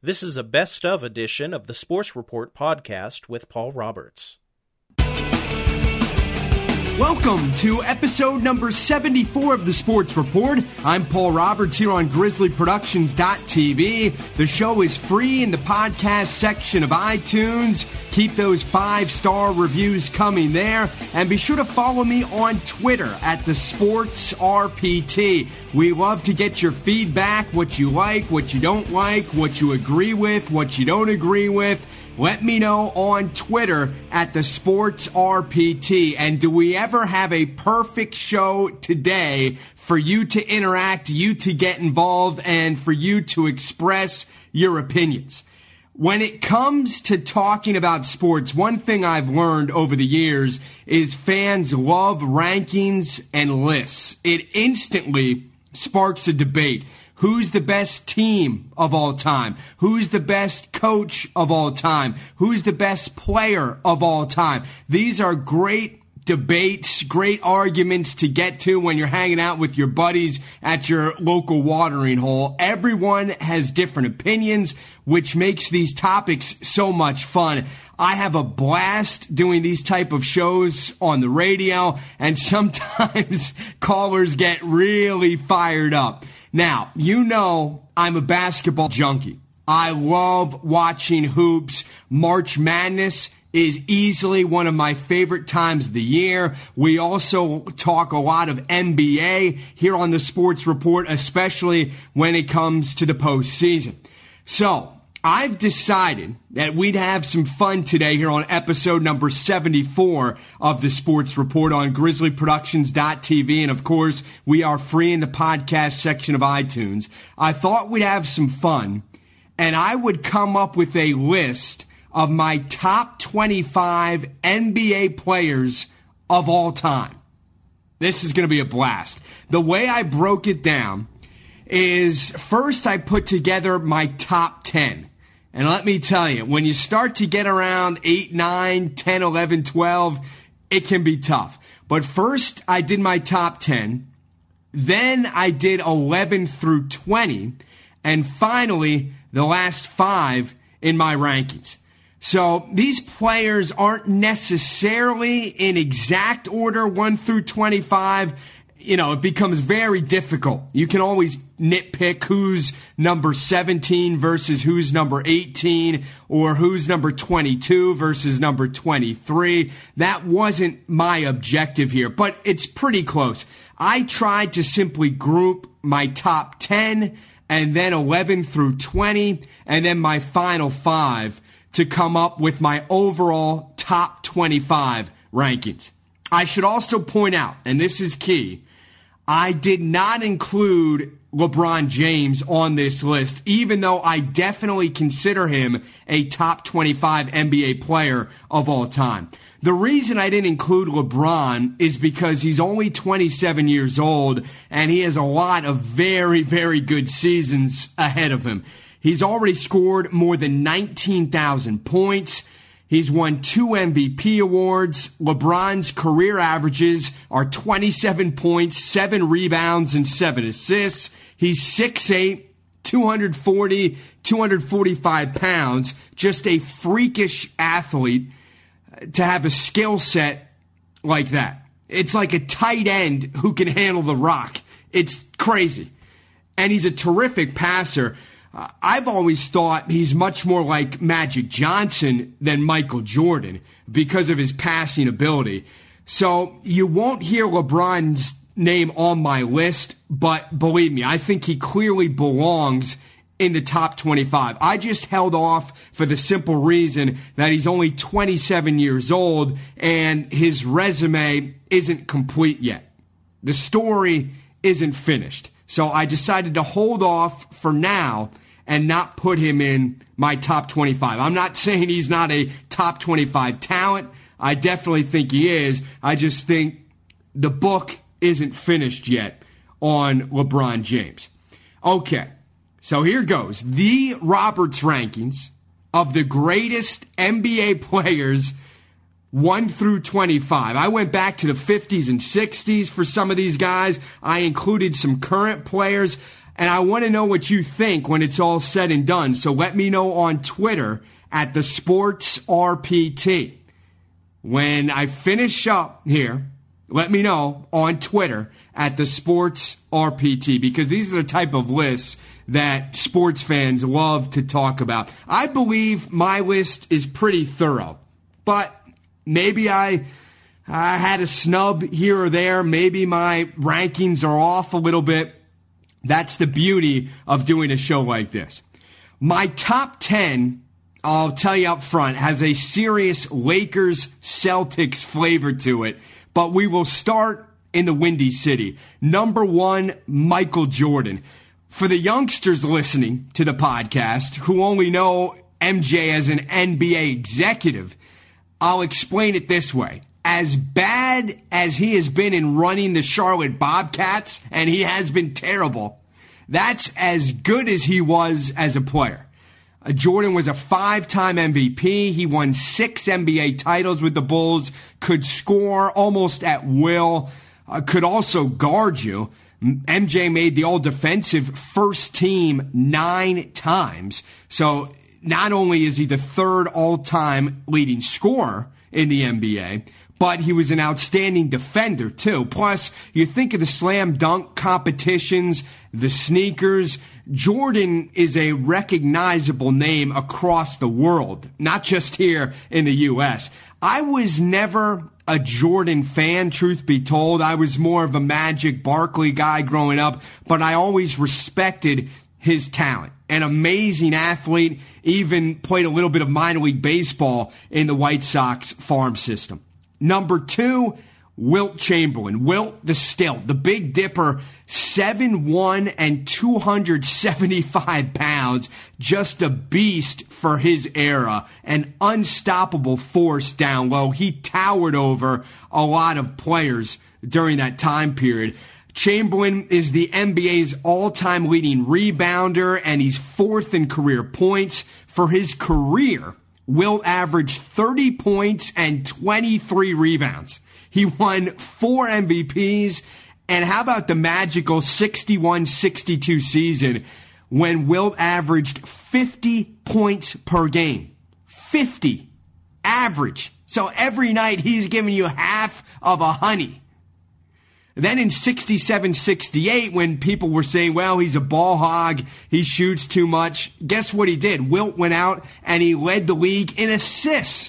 This is a best-of edition of the Sports Report podcast with Paul Roberts. Welcome to episode number 74 of the Sports Report. I'm Paul Roberts here on GrizzlyProductions.tv. The show is free in the podcast section of iTunes. Keep those 5-star reviews coming there. And be sure to follow me on Twitter at the Sports RPT. We love to get your feedback, what you like, what you don't like, what you agree with, what you don't agree with. Let me know on Twitter at the Sports RPT. And do we ever have a perfect show today for you to interact, you to get involved, and for you to express your opinions? When it comes to talking about sports, one thing I've learned over the years is fans love rankings and lists. It instantly sparks a debate. Who's the best team of all time? Who's the best coach of all time? Who's the best player of all time? These are great debates, great arguments to get to when you're hanging out with your buddies at your local watering hole. Everyone has different opinions, which makes these topics so much fun. I have a blast doing these type of shows on the radio, and sometimes callers get really fired up. Now, you know I'm a basketball junkie. I love watching hoops. March Madness is easily one of my favorite times of the year. We also talk a lot of NBA here on the Sports Report, especially when it comes to the postseason. So, I've decided that we'd have some fun today here on episode number 74 of the Sports Report on GrizzlyProductions.tv. And of course, we are free in the podcast section of iTunes. I thought we'd have some fun, and I would come up with a list of my top 25 NBA players of all time. This is going to be a blast. The way I broke it down is first I put together my top 10. And let me tell you, when you start to get around 8, 9, 10, 11, 12, it can be tough. But first, I did my top 10. Then I did 11 through 20. And finally, the last 5 in my rankings. So these players aren't necessarily in exact order 1 through 25. You know, it becomes very difficult. You can always nitpick who's number 17 versus who's number 18, or who's number 22 versus number 23. That wasn't my objective here, but it's pretty close. I tried to simply group my top 10 and then 11 through 20 and then my final 5 to come up with my overall top 25 rankings. I should also point out, and this is key, I did not include LeBron James on this list, even though I definitely consider him a top 25 NBA player of all time. The reason I didn't include LeBron is because he's only 27 years old, and he has a lot of very, very good seasons ahead of him. He's already scored more than 19,000 points. He's won 2 MVP awards. LeBron's career averages are 27 points, 7 rebounds, and 7 assists. He's 6'8", 240, 245 pounds. Just a freakish athlete to have a skill set like that. It's like a tight end who can handle the rock. It's crazy. And he's a terrific passer. I've always thought he's much more like Magic Johnson than Michael Jordan because of his passing ability. So you won't hear LeBron's name on my list, but believe me, I think he clearly belongs in the top 25. I just held off for the simple reason that he's only 27 years old and his resume isn't complete yet. The story isn't finished. So I decided to hold off for now and not put him in my top 25. I'm not saying he's not a top 25 talent. I definitely think he is. I just think the book isn't finished yet on LeBron James. Okay, so here goes. The Roberts rankings of the greatest NBA players 1 through 25. I went back to the 50s and 60s for some of these guys. I included some current players. And I want to know what you think when it's all said and done. So let me know on Twitter at the Sports RPT. When I finish up here, let me know on Twitter at the Sports RPT, because these are the type of lists that sports fans love to talk about. I believe my list is pretty thorough, but maybe I had a snub here or there. Maybe my rankings are off a little bit. That's the beauty of doing a show like this. My top 10, I'll tell you up front, has a serious Lakers-Celtics flavor to it, but we will start in the Windy City. Number 1, Michael Jordan. For the youngsters listening to the podcast who only know MJ as an NBA executive, I'll explain it this way. As bad as he has been in running the Charlotte Bobcats, and he has been terrible, that's as good as he was as a player. Jordan was a 5-time MVP. He won 6 NBA titles with the Bulls, could score almost at will, could also guard you. MJ made the all-defensive first team 9 times. So not only is he the 3rd all-time leading scorer in the NBA, but he was an outstanding defender, too. Plus, you think of the slam dunk competitions, the sneakers. Jordan is a recognizable name across the world, not just here in the U.S. I was never a Jordan fan, truth be told. I was more of a Magic Barkley guy growing up, but I always respected his talent. An amazing athlete, even played a little bit of minor league baseball in the White Sox farm system. Number 2, Wilt Chamberlain. Wilt the Stilt, the Big Dipper, 7'1" and 275 pounds. Just a beast for his era. An unstoppable force down low. He towered over a lot of players during that time period. Chamberlain is the NBA's all-time leading rebounder, and he's 4th in career points. For his career, Wilt averaged 30 points and 23 rebounds. He won 4 MVPs. And how about the magical 61-62 season when Wilt averaged 50 points per game? 50. Average. So every night he's giving you half of a honey. Then in 67-68, when people were saying, well, he's a ball hog, he shoots too much, guess what he did? Wilt went out and he led the league in assists.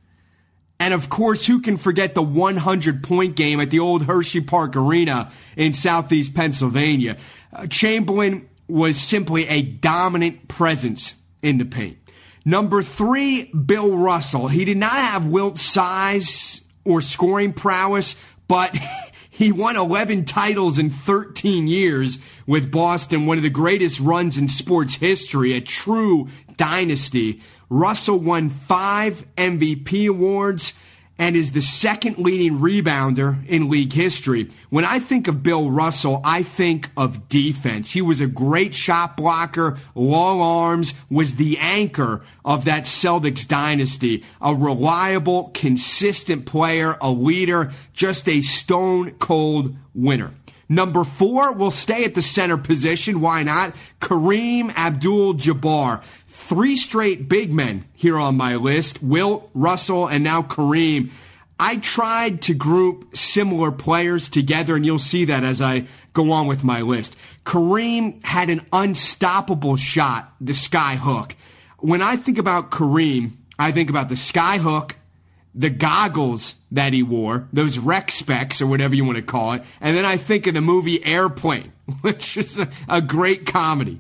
And of course, who can forget the 100-point game at the old Hershey Park Arena in southeast Pennsylvania? Chamberlain was simply a dominant presence in the paint. Number 3, Bill Russell. He did not have Wilt's size or scoring prowess, but he won 11 titles in 13 years with Boston, one of the greatest runs in sports history, a true dynasty. Russell won 5 MVP awards and is the 2nd leading rebounder in league history. When I think of Bill Russell, I think of defense. He was a great shot blocker, long arms, was the anchor of that Celtics dynasty. A reliable, consistent player, a leader, just a stone-cold winner. Number 4, we'll stay at the center position. Why not? Kareem Abdul-Jabbar. 3 straight big men here on my list. Wilt, Russell, and now Kareem. I tried to group similar players together, and you'll see that as I go on with my list. Kareem had an unstoppable shot, the sky hook. When I think about Kareem, I think about the sky hook, the goggles that he wore, those rec specs or whatever you want to call it, and then I think of the movie Airplane, which is a great comedy.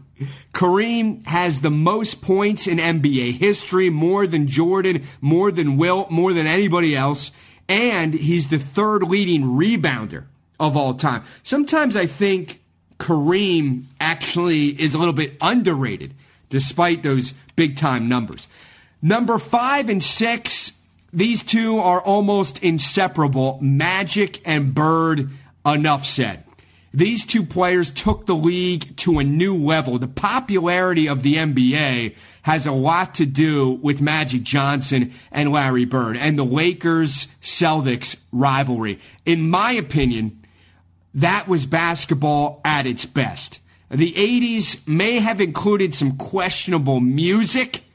Kareem has the most points in NBA history, more than Jordan, more than Wilt, more than anybody else, and he's the 3rd leading rebounder of all time. Sometimes I think Kareem actually is a little bit underrated, despite those big-time numbers. Number 5 and 6, these two are almost inseparable. Magic and Bird, enough said. These 2 players took the league to a new level. The popularity of the NBA has a lot to do with Magic Johnson and Larry Bird and the Lakers-Celtics rivalry. In my opinion, that was basketball at its best. The 80s may have included some questionable music,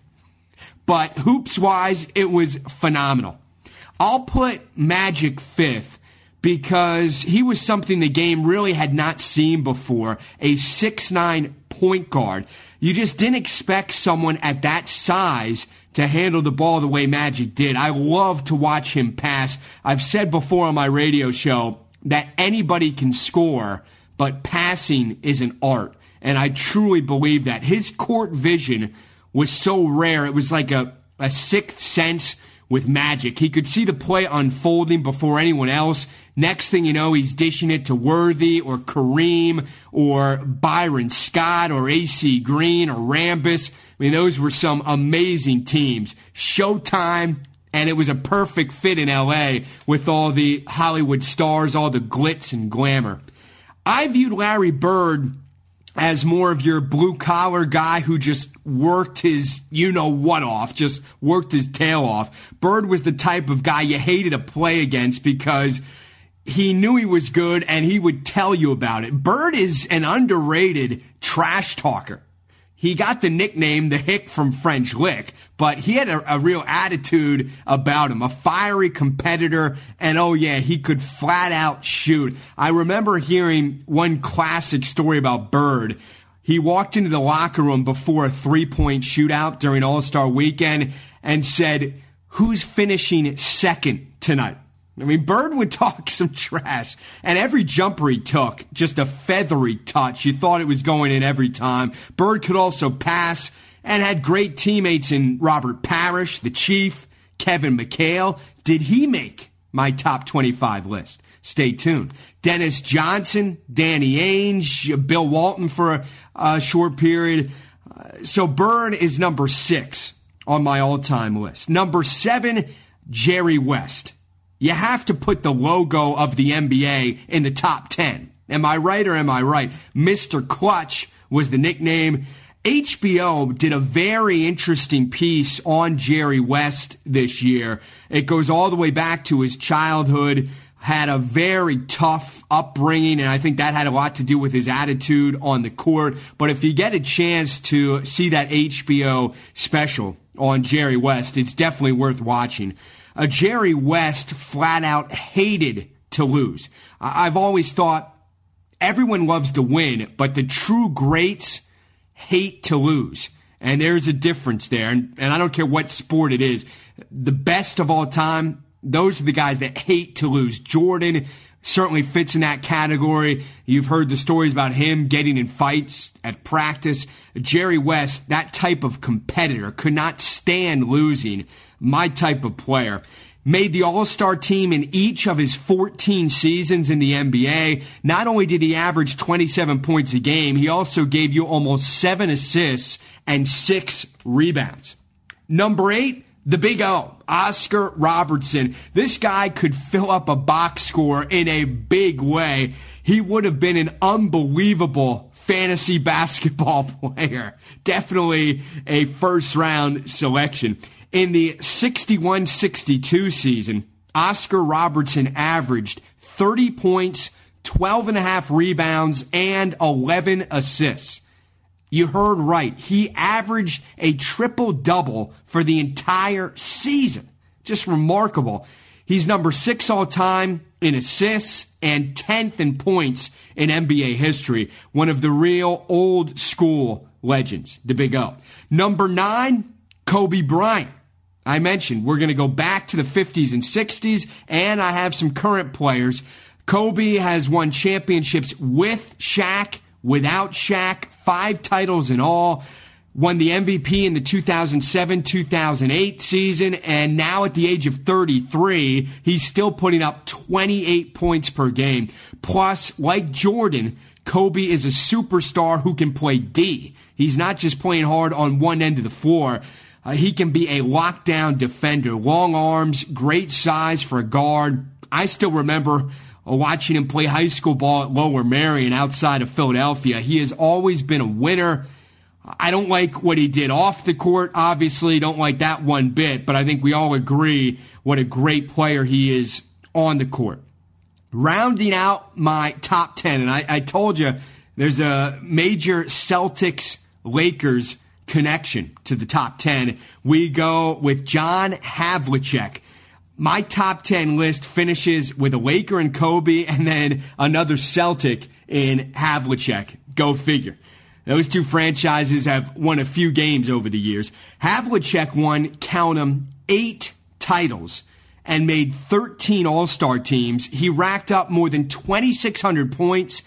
but hoops-wise, it was phenomenal. I'll put Magic fifth because he was something the game really had not seen before, a 6'9" point guard. You just didn't expect someone at that size to handle the ball the way Magic did. I love to watch him pass. I've said before on my radio show that anybody can score, but passing is an art. And I truly believe that. His court vision was so rare. It was like a sixth sense with Magic. He could see the play unfolding before anyone else. Next thing you know, he's dishing it to Worthy or Kareem or Byron Scott or AC Green or Rambis. I mean, those were some amazing teams. Showtime, and it was a perfect fit in L.A. with all the Hollywood stars, all the glitz and glamour. I viewed Larry Bird as more of your blue-collar guy who just worked his you-know-what off, just worked his tail off. Bird was the type of guy you hated to play against because he knew he was good and he would tell you about it. Bird is an underrated trash talker. He got the nickname the Hick from French Lick, but he had a real attitude about him, a fiery competitor, and oh yeah, he could flat out shoot. I remember hearing one classic story about Bird. He walked into the locker room before a three-point shootout during All-Star Weekend and said, "Who's finishing second tonight?" I mean, Bird would talk some trash, and every jumper he took, just a feathery touch. You thought it was going in every time. Bird could also pass and had great teammates in Robert Parrish, the Chief, Kevin McHale. Did he make my top 25 list? Stay tuned. Dennis Johnson, Danny Ainge, Bill Walton for a short period. So Bird is number 6 on my all-time list. Number 7, Jerry West. You have to put the logo of the NBA in the top 10. Am I right or am I right? Mr. Clutch was the nickname. HBO did a very interesting piece on Jerry West this year. It goes all the way back to his childhood, had a very tough upbringing, and I think that had a lot to do with his attitude on the court. But if you get a chance to see that HBO special on Jerry West, it's definitely worth watching. Jerry West flat out hated to lose. I've always thought everyone loves to win, but the true greats hate to lose. And there's a difference there. And I don't care what sport it is. The best of all time, those are the guys that hate to lose. Jordan certainly fits in that category. You've heard the stories about him getting in fights at practice. Jerry West, that type of competitor, could not stand losing. My type of player. Made the All-Star team in each of his 14 seasons in the NBA. Not only did he average 27 points a game, he also gave you almost 7 assists and 6 rebounds. Number 8, the Big O, Oscar Robertson. This guy could fill up a box score in a big way. He would have been an unbelievable fantasy basketball player. Definitely a first-round selection. In the 61-62 season, Oscar Robertson averaged 30 points, 12.5 rebounds, and 11 assists. You heard right. He averaged a triple-double for the entire season. Just remarkable. He's number 6 all-time in assists and 10th in points in NBA history. One of the real old-school legends, the Big O. Number 9, Kobe Bryant. I mentioned we're going to go back to the 50s and 60s, and I have some current players. Kobe has won championships with Shaq, without Shaq, 5 titles in all. Won the MVP in the 2007-2008 season, and now at the age of 33, he's still putting up 28 points per game. Plus, like Jordan, Kobe is a superstar who can play D. He's not just playing hard on one end of the floor. He can be a lockdown defender. Long arms, great size for a guard. I still remember watching him play high school ball at Lower Merion outside of Philadelphia. He has always been a winner. I don't like what he did off the court, obviously. Don't like that one bit, but I think we all agree what a great player he is on the court. Rounding out my top 10, and I told you There's a major Celtics-Lakers connection to the top 10. We go with John Havlicek. My top 10 list finishes with a Laker and Kobe and then another Celtic in Havlicek. Go figure. Those two franchises have won a few games over the years. Havlicek won, count them, 8 titles and made 13 All-Star teams. He racked up more than 2,600 points,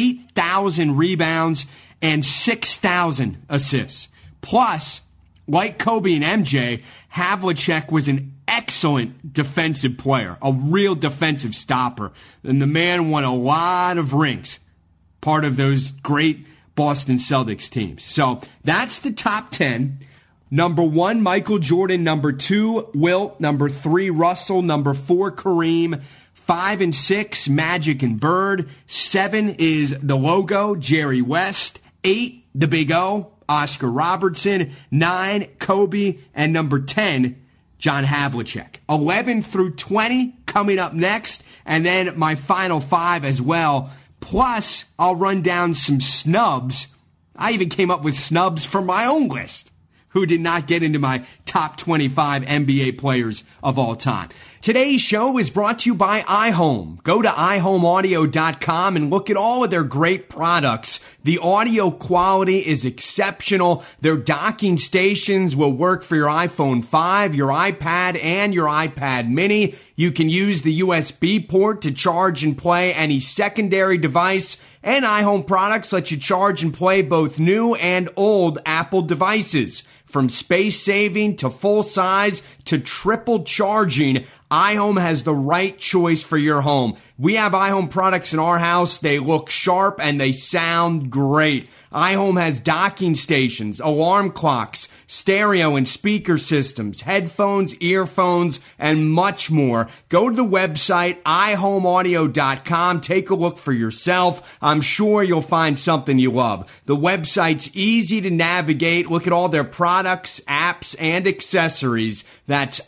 8,000 rebounds, and 6,000 assists. Plus, like Kobe and MJ, Havlicek was an excellent defensive player, a real defensive stopper. And the man won a lot of rings, part of those great Boston Celtics teams. So that's the top 10. Number 1, Michael Jordan. Number 2, Wilt. Number 3, Russell. Number 4, Kareem. 5 and 6, Magic and Bird. 7 is the logo, Jerry West. 8, the Big O, Oscar Robertson. 9, Kobe. And number 10, John Havlicek. 11 through 20 coming up next. And then my final 5 as well. Plus, I'll run down some snubs. I even came up with snubs for my own list, who did not get into my top 25 NBA players of all time. Today's show is brought to you by iHome. Go to iHomeAudio.com and look at all of their great products. The audio quality is exceptional. Their docking stations will work for your iPhone 5, your iPad, and your iPad mini. You can use the USB port to charge and play any secondary device. And iHome products let you charge and play both new and old Apple devices. From space saving to full size to triple charging, iHome has the right choice for your home. We have iHome products in our house. They look sharp and they sound great. iHome has docking stations, alarm clocks, stereo and speaker systems, headphones, earphones, and much more. Go to the website, iHomeAudio.com. Take a look for yourself. I'm sure you'll find something you love. The website's easy to navigate. Look at all their products, apps, and accessories. That's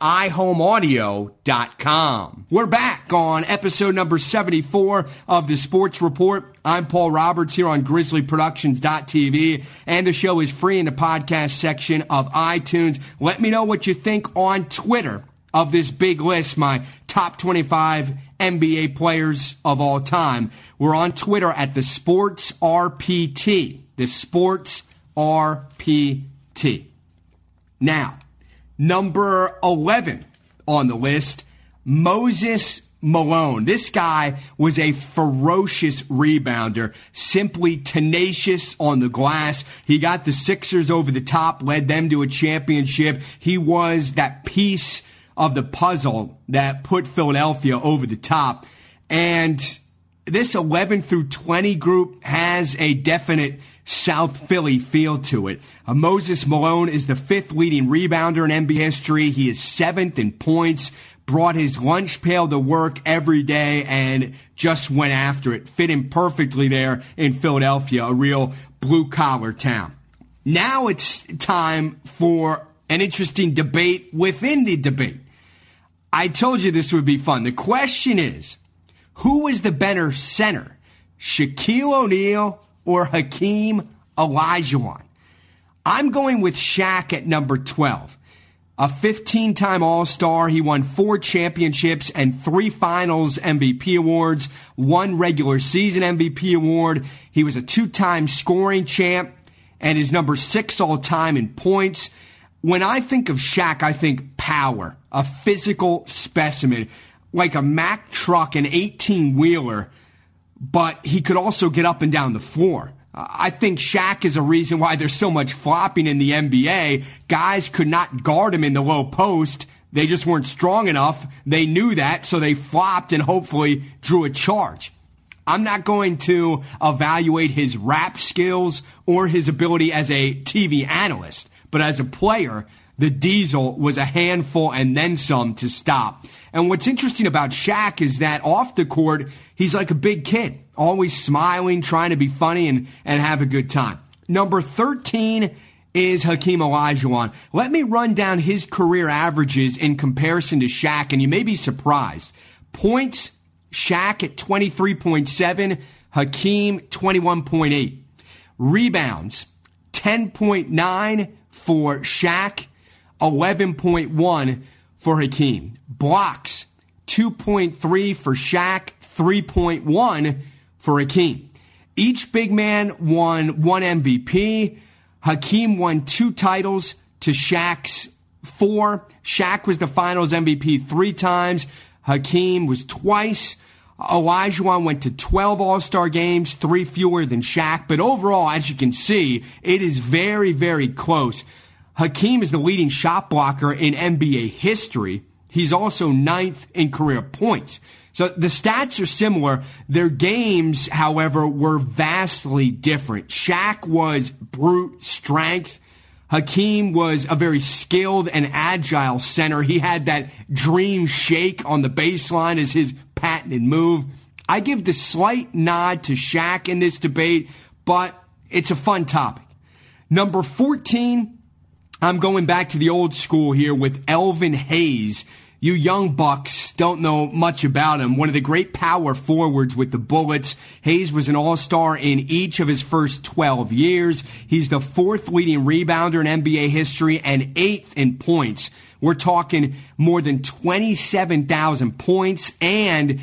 iHomeAudio.com. We're back on episode number 74 of the Sports Report. I'm Paul Roberts here on GrizzlyProductions.tv, and the show is free in the podcast section of iTunes. Let me know what you think on Twitter of this big list, my top 25 NBA players of all time. We're on Twitter at the Sports RPT. The Sports RPT. Now, number 11 on the list, Moses Malone. This guy was a ferocious rebounder, simply tenacious on the glass. He got the Sixers over the top, led them to a championship. He was that piece of the puzzle that put Philadelphia over the top. And this 11 through 20 group has a definite South Philly feel to it. Moses Malone is the 5th leading rebounder in NBA history. He is 7th in points, brought his lunch pail to work every day, and just went after it. Fit him perfectly there in Philadelphia, a real blue-collar town. Now it's time for an interesting debate within the debate. I told you this would be fun. The question is, who was the better center, Shaquille O'Neal or Hakeem Olajuwon? I'm going with Shaq at number 12. A 15-time All-Star, he won 4 championships and 3 Finals MVP awards, 1 regular season MVP award. He was a 2-time scoring champ and is number 6 all-time in points. When I think of Shaq, I think power, a physical specimen, like a Mack truck, an 18-wheeler, but he could also get up and down the floor. I think Shaq is a reason why there's so much flopping in the NBA. Guys could not guard him in the low post. They just weren't strong enough. They knew that, so they flopped and hopefully drew a charge. I'm not going to evaluate his rap skills or his ability as a TV analyst, but as a player, the Diesel was a handful and then some to stop. And what's interesting about Shaq is that off the court, he's like a big kid, always smiling, trying to be funny and have a good time. Number 13 is Hakeem Olajuwon. Let me run down his career averages in comparison to Shaq, and you may be surprised. Points, Shaq at 23.7. Hakeem, 21.8. Rebounds, 10.9 for Shaq, 11.1 for Hakeem. Blocks, 2.3 for Shaq, 3.1 for Hakeem. Each big man won one MVP. Hakeem won 2 titles to Shaq's 4. Shaq was the finals MVP 3 times. Hakeem was twice. Olajuwon went to 12 All-Star games, 3 fewer than Shaq. But overall, as you can see, it is very, very close. Hakeem is the leading shot blocker in NBA history. He's also 9th in career points. So the stats are similar. Their games, however, were vastly different. Shaq was brute strength. Hakeem was a very skilled and agile center. He had that dream shake on the baseline as his patented move. I give the slight nod to Shaq in this debate, but it's a fun topic. Number 14, I'm going back to the old school here with Elvin Hayes. You young bucks don't know much about him. One of the great power forwards with the Bullets. Hayes was an all-star in each of his first 12 years. He's the 4th leading rebounder in NBA history and 8th in points. We're talking more than 27,000 points and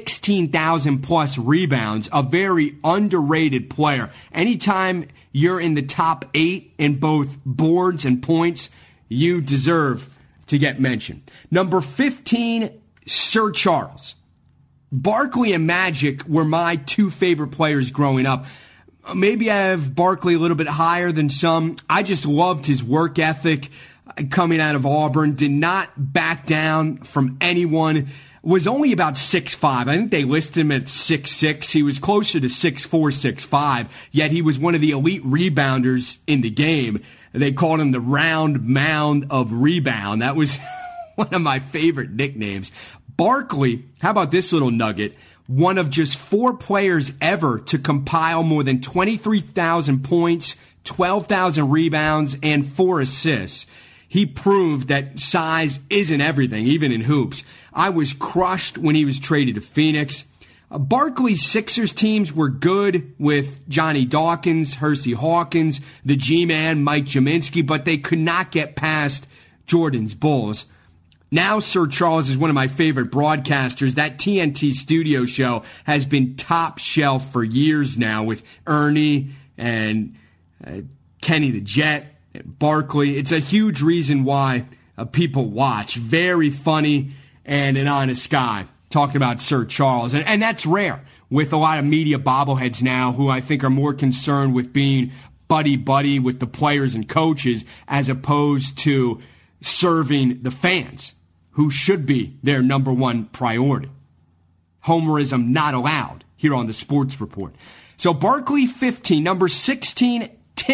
16,000 plus rebounds. A very underrated player. Anytime you're in the top 8 in both boards and points, you deserve to get mentioned. Number 15, Sir Charles. Barkley and Magic were my 2 favorite players growing up. Maybe I have Barkley a little bit higher than some. I just loved his work ethic coming out of Auburn. Did not back down from anyone. Was only about 6'5". I think they listed him at 6'6". He was closer to 6'4", 6'5", yet he was one of the elite rebounders in the game. They called him the round mound of rebound. That was one of my favorite nicknames. Barkley, how about this little nugget? One of just 4 players ever to compile more than 23,000 points, 12,000 rebounds, and 4 assists. He proved that size isn't everything, even in hoops. I was crushed when he was traded to Phoenix. Barkley's Sixers teams were good with Johnny Dawkins, Hersey Hawkins, the G-Man, Mike Jaminski, but they could not get past Jordan's Bulls. Now Sir Charles is one of my favorite broadcasters. That TNT studio show has been top shelf for years now with Ernie and Kenny the Jet, and Barkley. It's a huge reason why people watch. Very funny and an honest guy. Talking about Sir Charles. And that's rare with a lot of media bobbleheads now who I think are more concerned with being buddy-buddy with the players and coaches as opposed to serving the fans, who should be their number one priority. Homerism not allowed here on the Sports Report. So Barkley, 15. Number 16,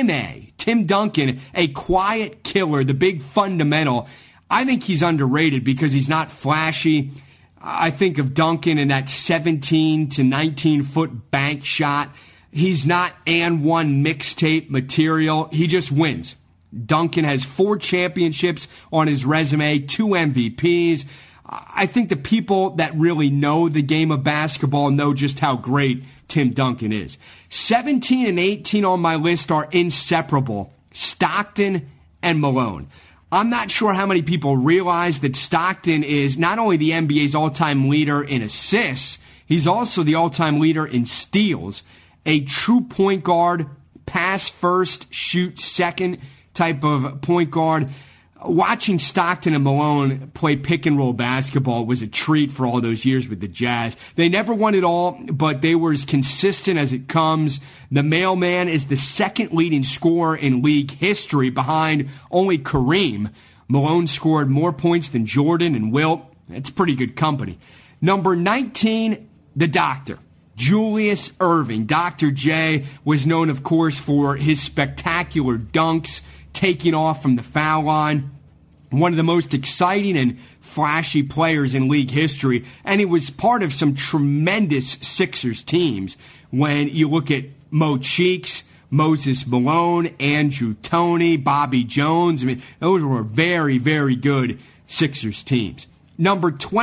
Tim Duncan, a quiet killer, the big fundamental. I think he's underrated because he's not flashy. I think of Duncan in that 17 to 19-foot bank shot. He's not and one mixtape material. He just wins. Duncan has 4 championships on his resume, 2 MVPs. I think the people that really know the game of basketball know just how great Tim Duncan is. 17 and 18 on my list are inseparable. Stockton and Malone. I'm not sure how many people realize that Stockton is not only the NBA's all-time leader in assists, he's also the all-time leader in steals. A true point guard, pass first, shoot second type of point guard. Watching Stockton and Malone play pick-and-roll basketball was a treat for all those years with the Jazz. They never won it all, but they were as consistent as it comes. The mailman is the second leading scorer in league history behind only Kareem. Malone scored more points than Jordan and Wilt. It's pretty good company. Number 19, the Doctor. Julius Erving. Dr. J was known, of course, for his spectacular dunks, taking off from the foul line. One of the most exciting and flashy players in league history, and he was part of some tremendous Sixers teams. When you look at Mo Cheeks, Moses Malone, Andrew Toney, Bobby Jones, I mean, those were very, very good Sixers teams. Number 20,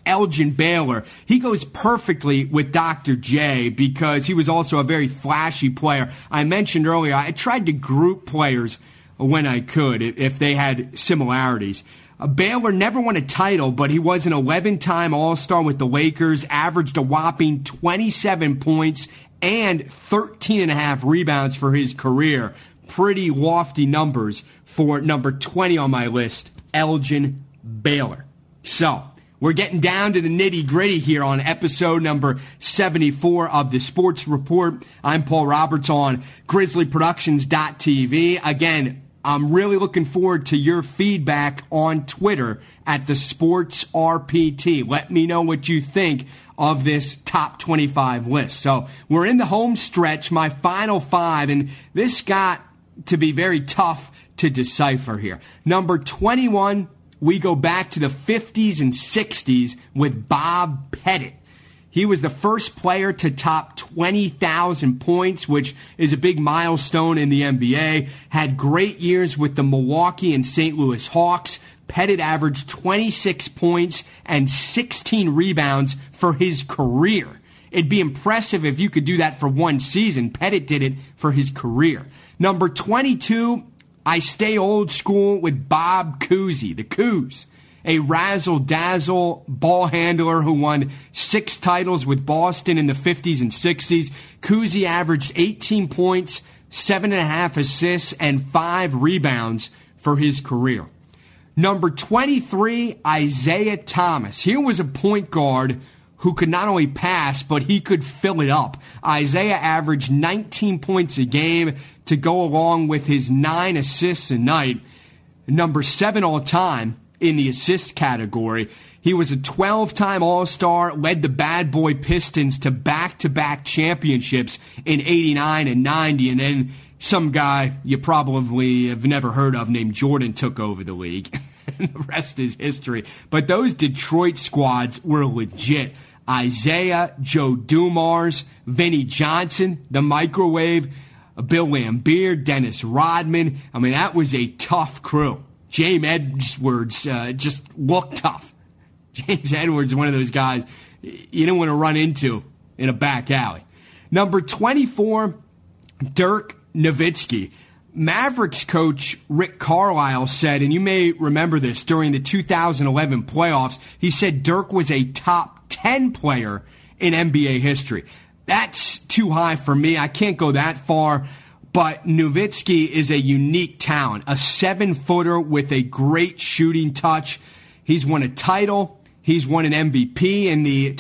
Elgin Baylor. He goes perfectly with Dr. J because he was also a very flashy player. I mentioned earlier, I tried to group players when I could, if they had similarities. Baylor never won a title, but he was an 11-time All-Star with the Lakers, averaged a whopping 27 points and 13.5 rebounds for his career. Pretty lofty numbers for number 20 on my list, Elgin Baylor. So, we're getting down to the nitty-gritty here on episode number 74 of the Sports Report. I'm Paul Roberts on GrizzlyProductions.tv. Again, I'm really looking forward to your feedback on Twitter at the Sports RPT. Let me know what you think of this top 25 list. So we're in the home stretch, my final 5, and this got to be very tough to decipher here. Number 21, we go back to the 50s and 60s with Bob Pettit. He was the first player to top 20,000 points, which is a big milestone in the NBA. Had great years with the Milwaukee and St. Louis Hawks. Pettit averaged 26 points and 16 rebounds for his career. It'd be impressive if you could do that for one season. Pettit did it for his career. Number 22, I stay old school with Bob Cousy, the Coos. A razzle-dazzle ball handler who won 6 titles with Boston in the 50s and 60s. Cousy averaged 18 points, 7.5 assists, and 5 rebounds for his career. Number 23, Isaiah Thomas. Here was a point guard who could not only pass, but he could fill it up. Isaiah averaged 19 points a game to go along with his 9 assists a night. Number 7 all-time in the assist category. He was a 12-time All-Star, led the Bad Boy Pistons to back-to-back championships in 89 and 90, and then some guy you probably have never heard of named Jordan took over the league. And the rest is history. But those Detroit squads were legit. Isaiah, Joe Dumars, Vinnie Johnson, the Microwave, Bill Laimbeer, Dennis Rodman. I mean, that was a tough crew. James Edwards just looked tough. James Edwards is one of those guys you don't want to run into in a back alley. Number 24, Dirk Nowitzki. Mavericks coach Rick Carlisle said, and you may remember this, during the 2011 playoffs, he said Dirk was a top 10 player in NBA history. That's too high for me. I can't go that far. But Nowitzki is a unique talent, a 7-footer with a great shooting touch. He's won a title. He's won an MVP in the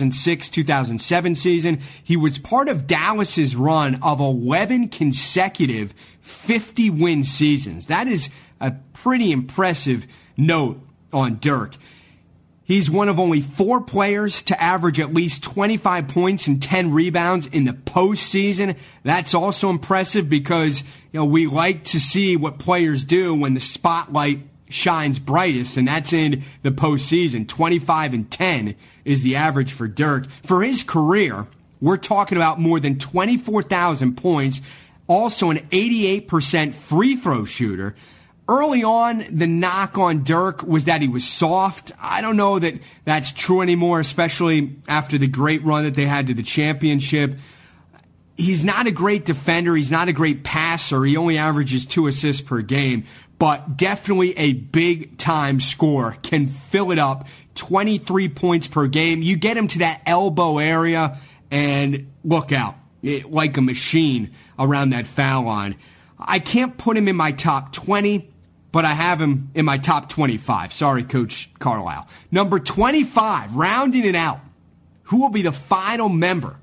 2006-2007 season. He was part of Dallas's run of 11 consecutive 50-win seasons. That is a pretty impressive note on Dirk. He's one of only 4 players to average at least 25 points and 10 rebounds in the postseason. That's also impressive because, we like to see what players do when the spotlight shines brightest, and that's in the postseason. 25 and 10 is the average for Dirk. For his career, we're talking about more than 24,000 points, also an 88% free throw shooter. Early on, the knock on Dirk was that he was soft. I don't know that that's true anymore, especially after the great run that they had to the championship. He's not a great defender. He's not a great passer. He only averages 2 assists per game, but definitely a big-time scorer. Can fill it up, 23 points per game. You get him to that elbow area, and look out, like a machine around that foul line. I can't put him in my top 20, but I have him in my top 25. Sorry, Coach Carlisle. Number 25, rounding it out. Who will be the final member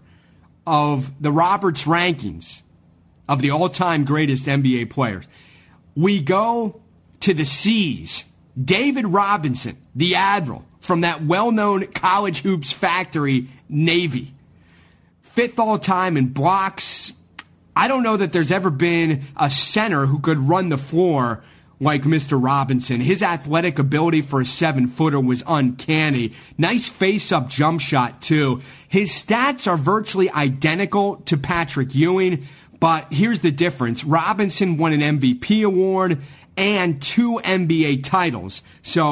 of the Roberts rankings of the all-time greatest NBA players? We go to the C's. David Robinson, the Admiral, from that well-known college hoops factory, Navy. 5th all-time in blocks. I don't know that there's ever been a center who could run the floor like Mr. Robinson. His athletic ability for a 7-footer was uncanny. Nice face-up jump shot, too. His stats are virtually identical to Patrick Ewing, but here's the difference. Robinson won an MVP award and 2 NBA titles, so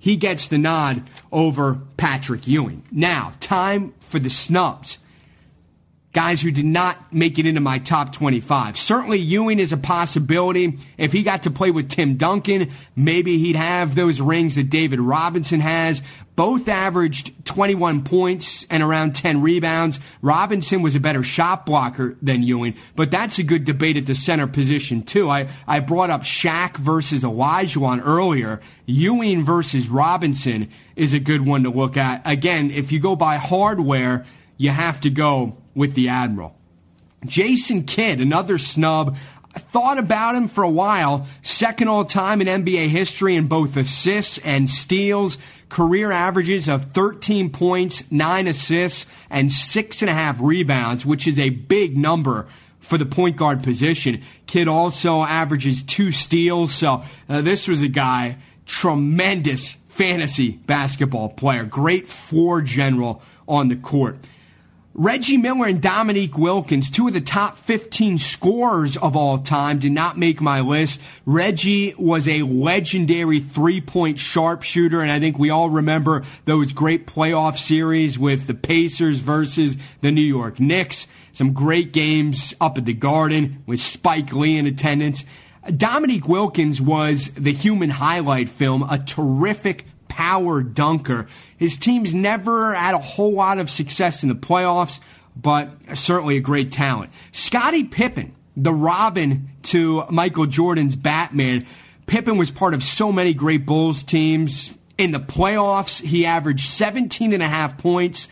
he gets the nod over Patrick Ewing. Now, time for the snubs. Guys who did not make it into my top 25. Certainly Ewing is a possibility. If he got to play with Tim Duncan, maybe he'd have those rings that David Robinson has. Both averaged 21 points and around 10 rebounds. Robinson was a better shot blocker than Ewing, but that's a good debate at the center position too. I brought up Shaq versus Olajuwon earlier. Ewing versus Robinson is a good one to look at. Again, if you go by hardware, you have to go with the Admiral. Jason Kidd, another snub. I thought about him for a while. Second all-time in NBA history in both assists and steals. Career averages of 13 points, 9 assists, and 6.5 rebounds, which is a big number for the point guard position. Kidd also averages 2 steals. So this was a guy, tremendous fantasy basketball player. Great floor general on the court. Reggie Miller and Dominique Wilkins, 2 of the top 15 scorers of all time, did not make my list. Reggie was a legendary three-point sharpshooter, and I think we all remember those great playoff series with the Pacers versus the New York Knicks. Some great games up at the Garden with Spike Lee in attendance. Dominique Wilkins was the human highlight film, a terrific power dunker. His team's never had a whole lot of success in the playoffs, but certainly a great talent. Scottie Pippen, the Robin to Michael Jordan's Batman. Pippen was part of so many great Bulls teams. In the playoffs, he averaged 17.5 points,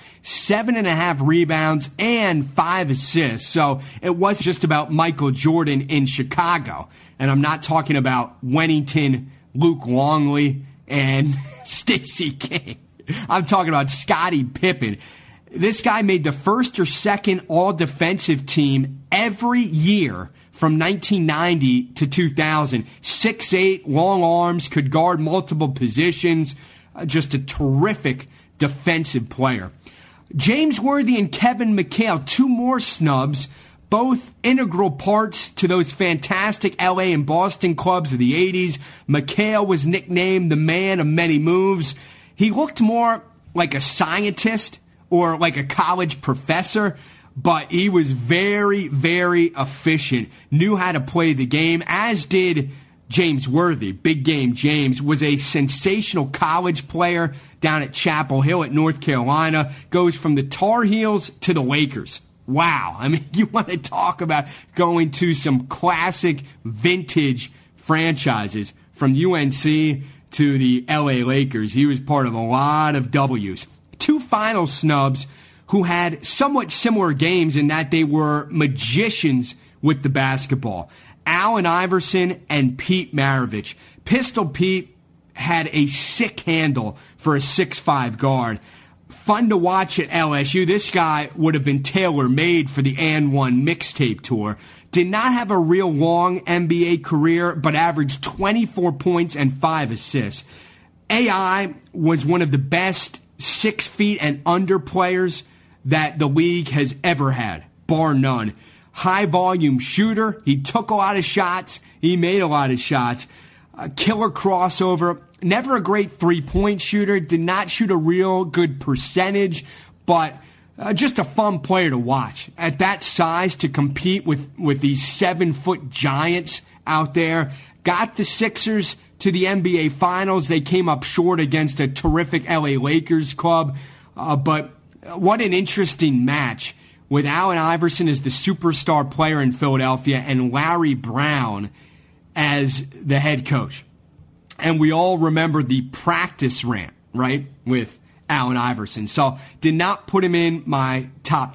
7.5 rebounds, and 5 assists. So it wasn't just about Michael Jordan in Chicago. And I'm not talking about Wennington, Luke Longley, and Stacey King. I'm talking about Scottie Pippen. This guy made the first or second all-defensive team every year from 1990 to 2000. 6'8", long arms, could guard multiple positions. Just a terrific defensive player. James Worthy and Kevin McHale, 2 more snubs, both integral parts to those fantastic LA and Boston clubs of the 80s. McHale was nicknamed the man of many moves. He looked more like a scientist or like a college professor, but he was very, very efficient, knew how to play the game, as did James Worthy. Big Game James was a sensational college player down at Chapel Hill at North Carolina, goes from the Tar Heels to the Lakers. Wow. I mean, you want to talk about going to some classic vintage franchises from UNC to the LA Lakers. He was part of a lot of W's. 2 final snubs who had somewhat similar games in that they were magicians with the basketball. Allen Iverson and Pete Maravich. Pistol Pete had a sick handle for a 6'5" guard. Fun to watch at LSU. This guy would have been tailor-made for the And One mixtape tour. Did not have a real long NBA career, but averaged 24 points and 5 assists. AI was one of the best 6 feet and under players that the league has ever had, bar none. High-volume shooter. He took a lot of shots. He made a lot of shots. A killer crossover. Never a great three-point shooter. Did not shoot a real good percentage, but just a fun player to watch. At that size, to compete with these 7-foot giants out there. Got the Sixers to the NBA Finals. They came up short against a terrific LA Lakers club. But what an interesting match with Allen Iverson as the superstar player in Philadelphia and Larry Brown as the head coach. And we all remember the practice rant, right, with Allen Iverson. So did not put him in my top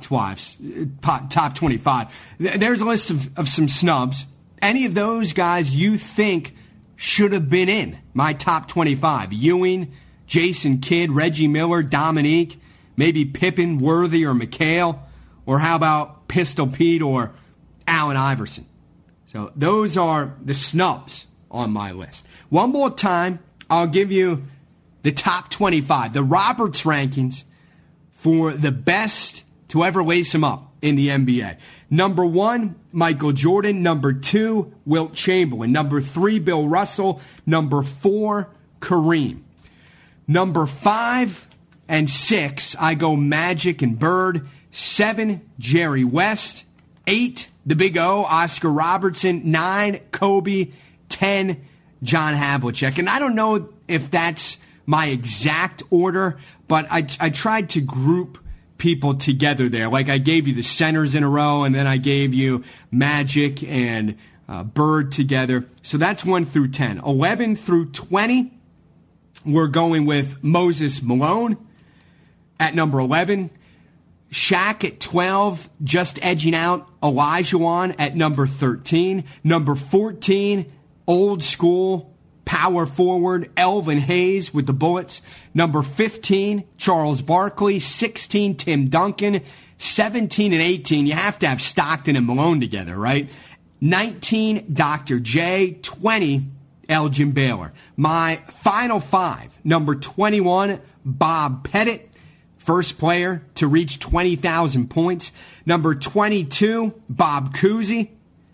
25. There's a list of some snubs. Any of those guys you think should have been in my top 25? Ewing, Jason Kidd, Reggie Miller, Dominique, maybe Pippen, Worthy, or McHale? Or how about Pistol Pete or Allen Iverson? So those are the snubs on my list. One more time, I'll give you the top 25, the Roberts rankings for the best to ever lace them up in the NBA. Number 1, Michael Jordan. Number 2, Wilt Chamberlain. Number 3, Bill Russell. Number 4, Kareem. Number 5 and 6, I go Magic and Bird. 7, Jerry West. 8, the Big O, Oscar Robertson. 9, Kobe. 10, John Havlicek. And I don't know if that's my exact order, but I tried to group people together there. Like I gave you the centers in a row, and then I gave you Magic and Bird together. So that's 1 through 10. 11 through 20, we're going with Moses Malone at number 11. Shaq at 12, just edging out Olajuwon at number 13. Number 14, old school power forward Elvin Hayes with the Bullets. Number 15, Charles Barkley. 16, Tim Duncan. 17 and 18, you have to have Stockton and Malone together, right? 19, Dr. J. 20, Elgin Baylor. My final 5, number 21, Bob Pettit. First player to reach 20,000 points. Number 22, Bob Cousy.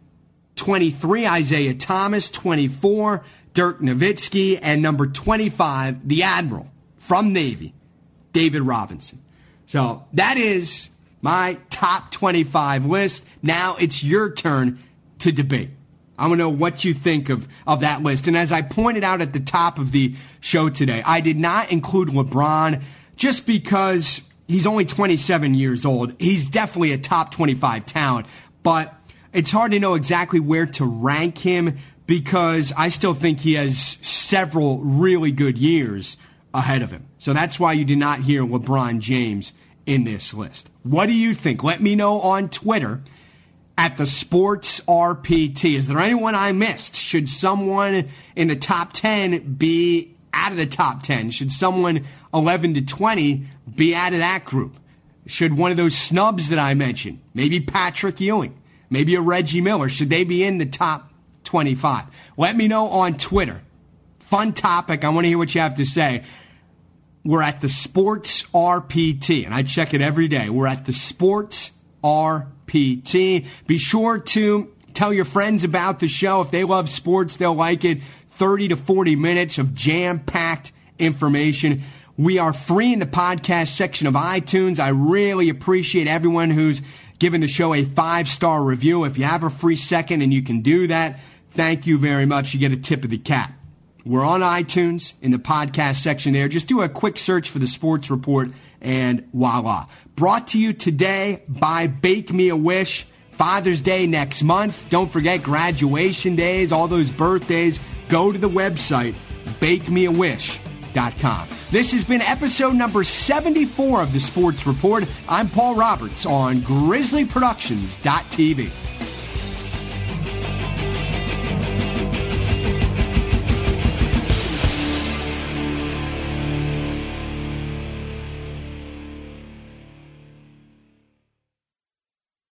23, Isaiah Thomas. 24, Dirk Nowitzki. And number 25, the Admiral from Navy, David Robinson. So that is my top 25 list. Now it's your turn to debate. I want to know what you think of that list. And as I pointed out at the top of the show today, I did not include LeBron just because he's only 27 years old. He's definitely a top 25 talent, but it's hard to know exactly where to rank him because I still think he has several really good years ahead of him. So that's why you did not hear LeBron James in this list. What do you think? Let me know on Twitter at the Sports RPT. Is there anyone I missed? Should someone in the top 10 be out of the top 10? Should someone 11 to 20 be out of that group? Should one of those snubs that I mentioned, maybe Patrick Ewing, maybe a Reggie Miller, should they be in the top 25? Let me know on Twitter. Fun topic. I want to hear what you have to say. We're at the Sports RPT, and I check it every day. We're at the Sports RPT. Be sure to tell your friends about the show. If they love sports, they'll like it. 30 to 40 minutes of jam-packed information. We are free in the podcast section of iTunes. I really appreciate everyone who's given the show a 5-star review. If you have a free second and you can do that, thank you very much. You get a tip of the cap. We're on iTunes in the podcast section there. Just do a quick search for the Sports Report and voila. Brought to you today by Bake Me a Wish. Father's Day next month. Don't forget graduation days, all those birthdays. Go to the website, bakemeawish.com. This has been episode number 74 of the Sports Report. I'm Paul Roberts on GrizzlyProductions.tv.